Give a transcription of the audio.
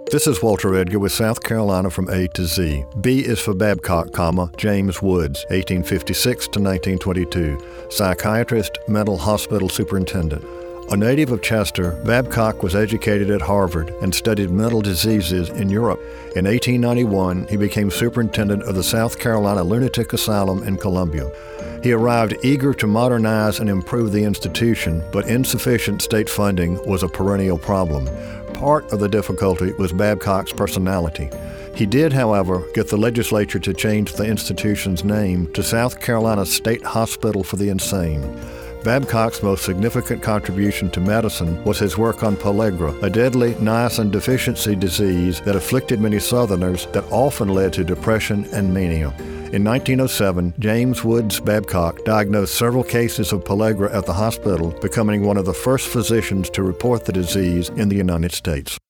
This is Walter Edgar with South Carolina from A to Z. B is for Babcock, James Woods, 1856 to 1922, psychiatrist, mental hospital superintendent. A native of Chester, Babcock was educated at Harvard and studied mental diseases in Europe. In 1891, he became superintendent of the South Carolina Lunatic Asylum in Columbia. He arrived eager to modernize and improve the institution, but insufficient state funding was a perennial problem. Part of the difficulty was Babcock's personality. He did, however, get the legislature to change the institution's name to South Carolina State Hospital for the Insane. Babcock's most significant contribution to medicine was his work on pellagra, a deadly niacin deficiency disease that afflicted many Southerners that often led to depression and mania. In 1907, James Woods Babcock diagnosed several cases of pellagra at the hospital, becoming one of the first physicians to report the disease in the United States.